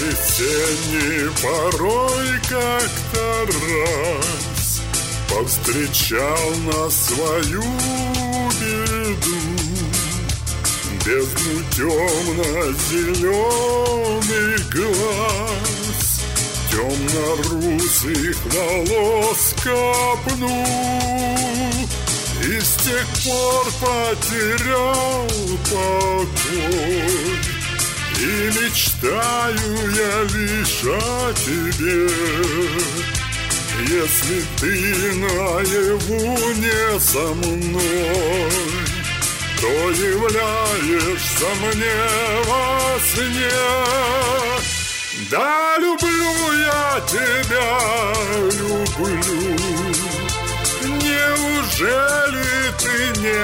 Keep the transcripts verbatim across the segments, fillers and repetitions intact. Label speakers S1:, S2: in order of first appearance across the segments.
S1: весенний порой как-то раз повстречал на свою беду бездну темно-зеленый глаз, темно-русых волос копну, и с тех пор потерял покой. И мечтаю я лишь о тебе. Если ты наяву не со мной, то являешься мне во сне. Да, люблю я тебя, люблю. Неужели ты не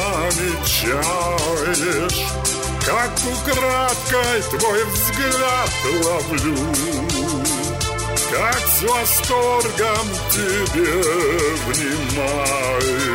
S1: замечаешь, как украдкой твой взгляд ловлю, как с восторгом тебе внимаю?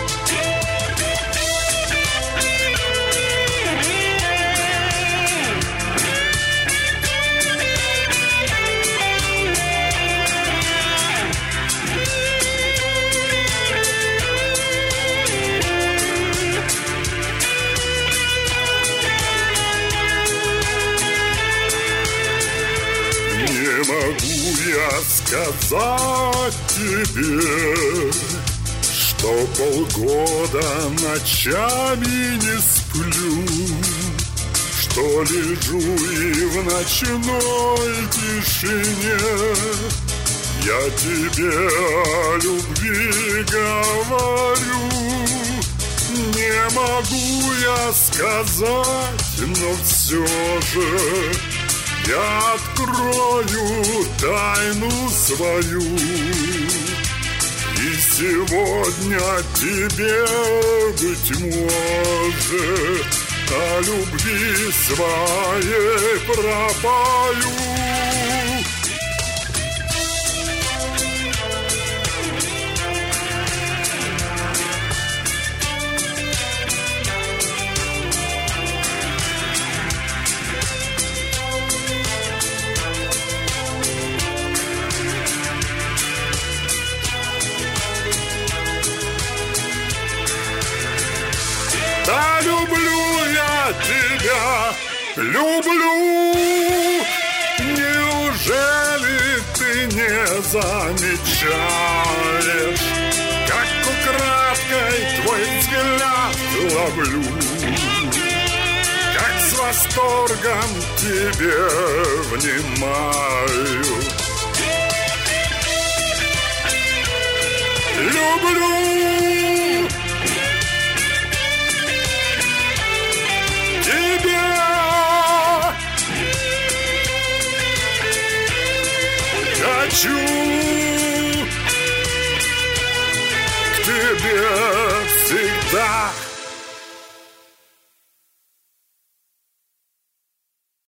S1: Не могу я сказать тебе, что полгода ночами не сплю, что лежу и в ночной тишине я тебе о любви говорю. Не могу я сказать, но все же я открою тайну свою, и сегодня тебе, быть может, о любви своей пропою. Да, люблю я тебя, люблю. Неужели ты не замечаешь, как украдкой твой взгляд ловлю, как с восторгом тебе внимаю? Люблю. Хочу к тебе всегда.